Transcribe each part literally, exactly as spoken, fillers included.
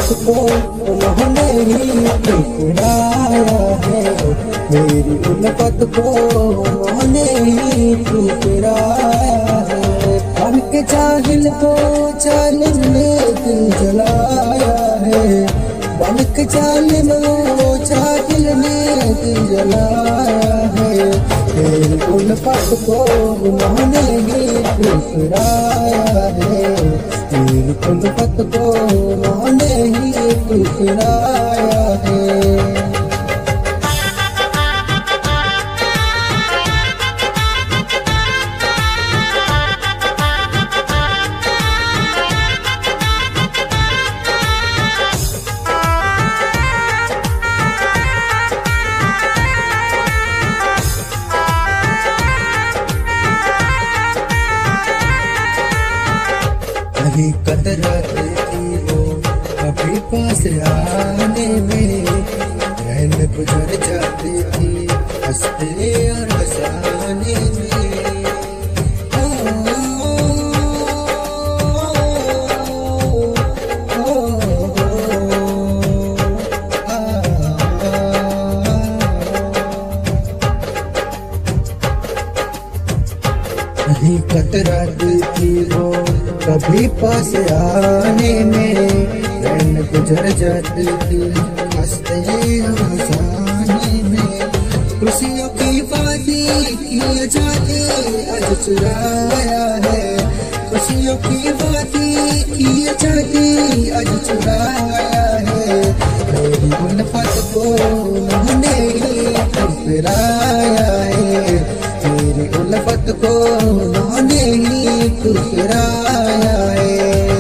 उल्फत को उन्होंने ही ठुकराया है, मेरी उल्फत को उन्होंने ही ठुकराया है। बन के जाहिल को जालिम ने दिल जलाया है, बन के जालिम को जाहिल ने दिल जलाया है, मेरी उल्फत को उन्होंने ही ठुकराया है, मेरी उल्फत को उन्होंने ही ठुकराया है। कभी कतराती थी वो, कभी पास आने में, रहन गुजर जाती थी हंसते और हंसाने में। ओ, ओ, कहीं कतराती थी वो, कभी पास आने में, रहन गुजर जाती थी हंसते हंसाने में। खुशियों की वादी की आजादी आज चुराया है, खुशियों की वादी की आजादी आज चुराया है, मेरी उल्फत को उन्होंने ही ठुकराया है, मेरी उल्फत को उन्होंने ही ठुकराया है।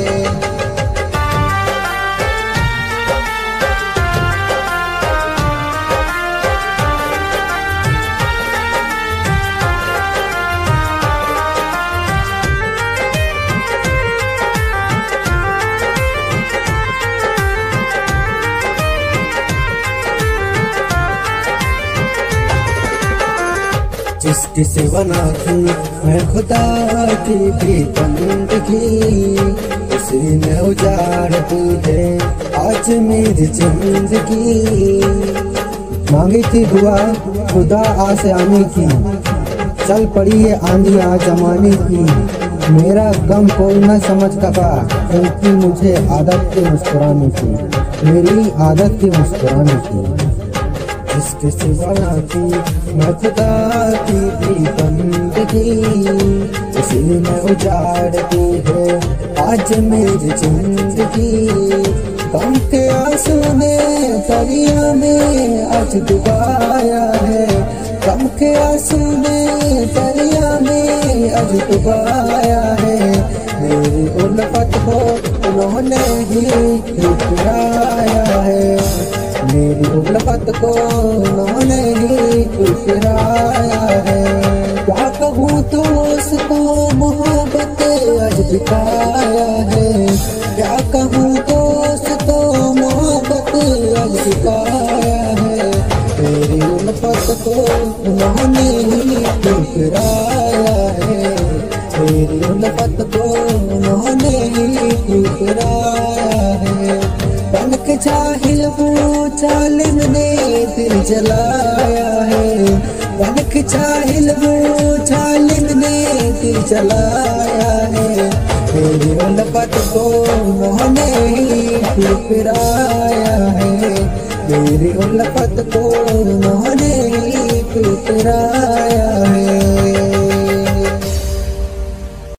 जिसकी से बना थी मैं खुदा की भी बंदगी, उसी ने उजाड़ दी है आज मेरी जिंदगी। मांगी थी दुआ खुदा आसे आने की, चल पड़ी है आंधियां जमाने की, मेरा गम कोई न समझ सका क्योंकि मुझे आदत थी मुस्कुराने की, मेरी आदत थी मुस्कुराने की। जिसके सिवा थी मैं खुदा की भी बंदगी, उसी ने उजाड़ दी है आज मेरी जिंदगी। गम के आंसू ने दरिया में आज डुबाया है, गम के आंसू ने दरिया में आज डुबाया है, मेरी उल्फत को उन्होंने ही ठुकराया है, मेरी उल्फत को उन्होंने ही ठुकराया है। क्या कहूँ तो उसको मोहब्बत आज दिखाया है, क्या कहूँ तो उसको मोहब्बत आज दिखाया है, मेरी उल्फत को उन्होंने ही ठुकराया है, मेरी उल्फत को उन्होंने ही ठुकराया है। बन के जाहिल वो जालिम ने दिल जलाया है, बन के जाहिल वो जालिम ने दिल जलाया है, मेरी उल्फत को उन्होंने ही ठुकराया है, मेरी उल्फत को उन्होंने ही ठुकराया है।